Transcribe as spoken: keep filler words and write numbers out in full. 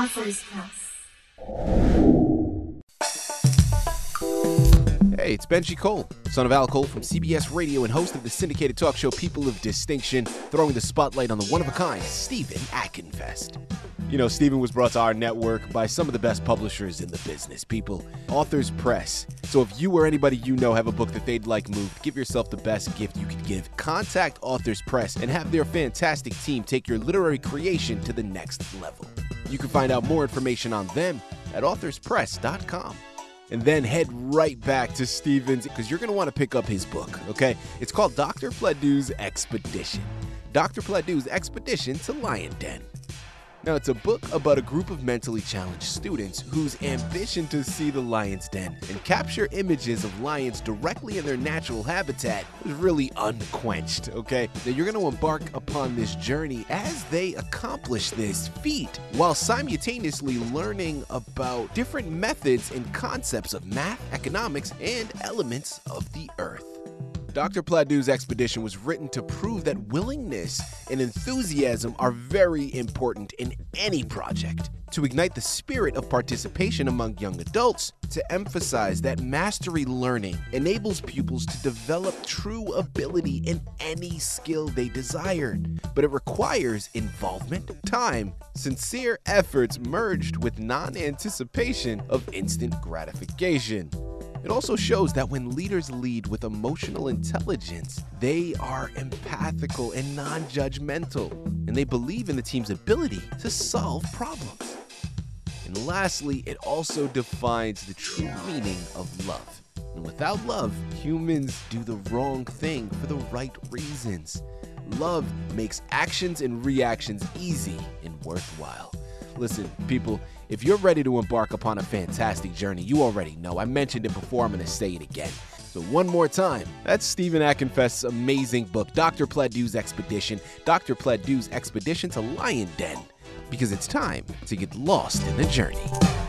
Authors Press. Hey, it's Benji Cole, son of Al Cole from C B S Radio and host of the syndicated talk show People of Distinction, throwing the spotlight on the one-of-a-kind Stephen Akinfest. You know, Stephen was brought to our network by some of the best publishers in the business, people. Authors Press. So if you or anybody you know have a book that they'd like moved, give yourself the best gift you could give. Contact Authors Press and have their fantastic team take your literary creation to the next level. You can find out more information on them at authors press dot com. And then head right back to Stephen's, because you're going to want to pick up his book, okay? It's called Doctor Pleddue's Expedition. Doctor Pleddue's Expedition to Lion Den. Now, it's a book about a group of mentally challenged students whose ambition to see the lion's den and capture images of lions directly in their natural habitat was really unquenched, okay? Now, you're going to embark upon this journey as they accomplish this feat while simultaneously learning about different methods and concepts of math, economics, and elements of the earth. Doctor Pleddue's Expedition was written to prove that willingness and enthusiasm are very important in any project, to ignite the spirit of participation among young adults, to emphasize that mastery learning enables pupils to develop true ability in any skill they desire, but it requires involvement, time, sincere efforts merged with non-anticipation of instant gratification. It also shows that when leaders lead with emotional intelligence, they are empathical and non-judgmental, and they believe in the team's ability to solve problems. And lastly, it also defines the true meaning of love. And without love, humans do the wrong thing for the right reasons. Love makes actions and reactions easy and worthwhile. Listen, people, if you're ready to embark upon a fantastic journey, you already know. I mentioned it before, I'm going to say it again. So one more time, that's Stephen Akinfest's amazing book, Doctor Pleddue's Expedition, Doctor Pleddue's Expedition to Lion Den, because it's time to get lost in the journey.